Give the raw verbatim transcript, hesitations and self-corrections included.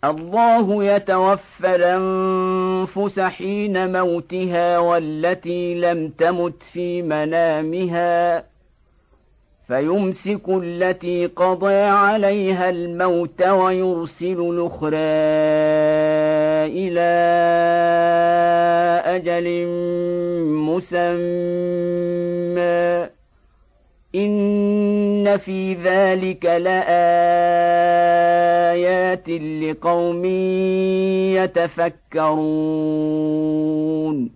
الله يتوفى الأنفس حين موتها والتي لم تمت في منامها فيمسك التي قضى عليها الموت ويرسل الأخرى إلى أجل مسمى إن في ذلك لآيات لقوم يتفكرون